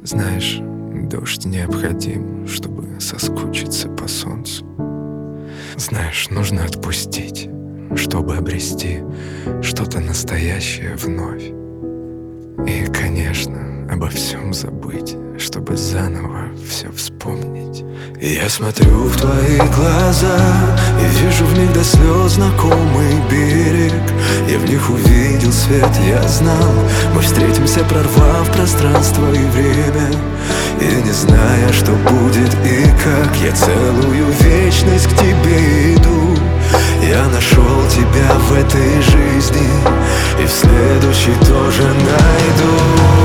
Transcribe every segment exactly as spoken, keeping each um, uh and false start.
Знаешь, дождь необходим, чтобы соскучиться по солнцу. Знаешь, нужно отпустить, чтобы обрести что-то настоящее вновь. И, конечно, обо всем забыть, чтобы заново все вспомнить. И я смотрю в твои глаза и вижу в них до слез знакомый берег. Я в них увидел свет, я знал, мы встретимся, прорвав пространство и время. И не зная, что будет и как, я целую вечность к тебе иду. Я нашел тебя в этой жизни и в следующей тоже найду.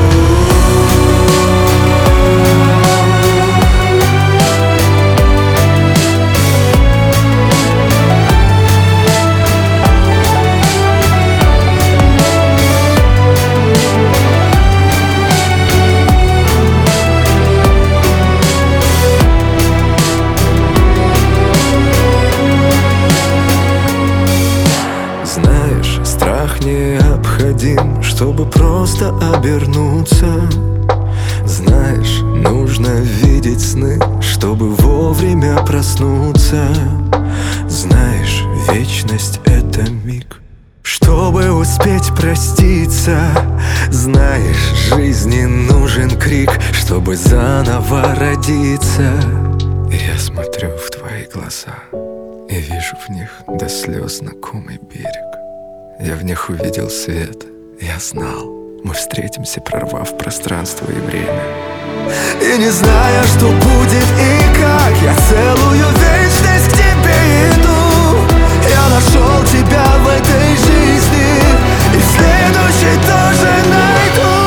Знаешь, страх необходим, чтобы просто обернуться. Знаешь, нужно видеть сны, чтобы вовремя проснуться. Знаешь, вечность — это миг, чтобы успеть проститься. Знаешь, жизни нужен крик, чтобы заново родиться. И я смотрю в твои глаза и вижу в них до слез знакомый берег. Я в них увидел свет, я знал, мы встретимся, прорвав пространство и время. И не зная, что будет и как, я целую вечность к тебе иду. Я нашел тебя в этой жизни и в следующей тоже найду.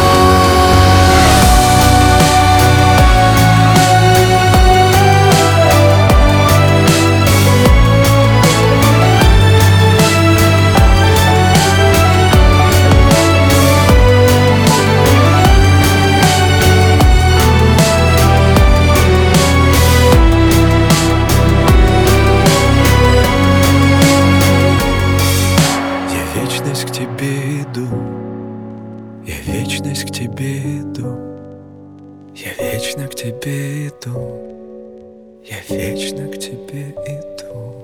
К тебе иду, я вечность к тебе иду, я вечно к тебе иду, я вечно к тебе иду.